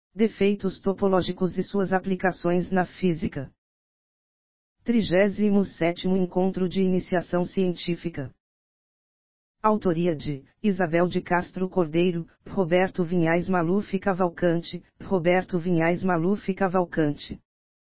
Defeitos topológicos e suas aplicações na física. 37º Encontro de Iniciação Científica. Autoria de Isabel de Castro Cordeiro, Roberto Vinhais Maluf Cavalcante, Roberto Vinhais Maluf Cavalcante.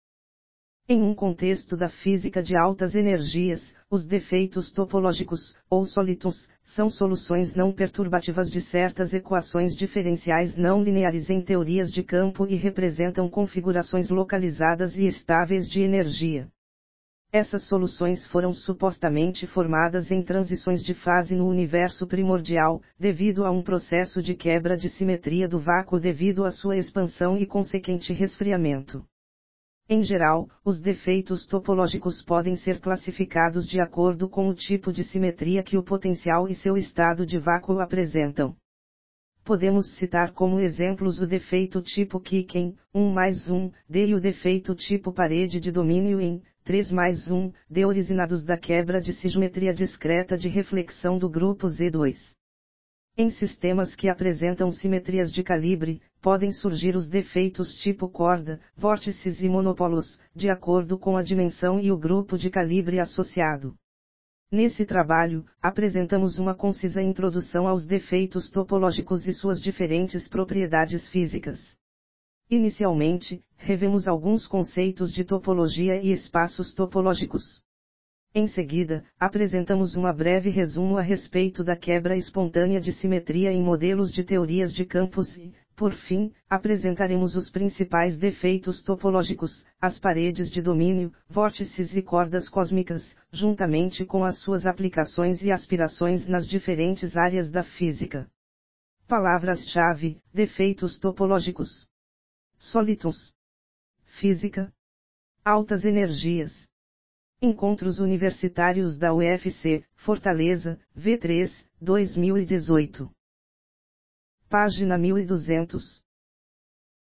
Em um contexto da física de altas energias, os defeitos topológicos, ou solitons, são soluções não perturbativas de certas equações diferenciais não lineares em teorias de campo e representam configurações localizadas e estáveis de energia. Essas soluções foram supostamente formadas em transições de fase no universo primordial, devido a um processo de quebra de simetria do vácuo devido à sua expansão e consequente resfriamento. Em geral, os defeitos topológicos podem ser classificados de acordo com o tipo de simetria que o potencial e seu estado de vácuo apresentam. Podemos citar como exemplos o defeito tipo Kik em 1+1, D e o defeito tipo parede de domínio em 3+1, D originados da quebra de simetria discreta de reflexão do grupo Z2. Em sistemas que apresentam simetrias de calibre, podem surgir os defeitos tipo corda, vórtices e monopolos, de acordo com a dimensão e o grupo de calibre associado. Nesse trabalho, apresentamos uma concisa introdução aos defeitos topológicos e suas diferentes propriedades físicas. Inicialmente, revemos alguns conceitos de topologia e espaços topológicos. Em seguida, apresentamos uma breve resumo a respeito da quebra espontânea de simetria em modelos de teorias de campos e, por fim, apresentaremos os principais defeitos topológicos, as paredes de domínio, vórtices e cordas cósmicas, juntamente com as suas aplicações e aspirações nas diferentes áreas da física. Palavras-chave: defeitos topológicos, solitons, física, altas energias. Encontros Universitários da UFC, Fortaleza, V3, 2018. Página 1200.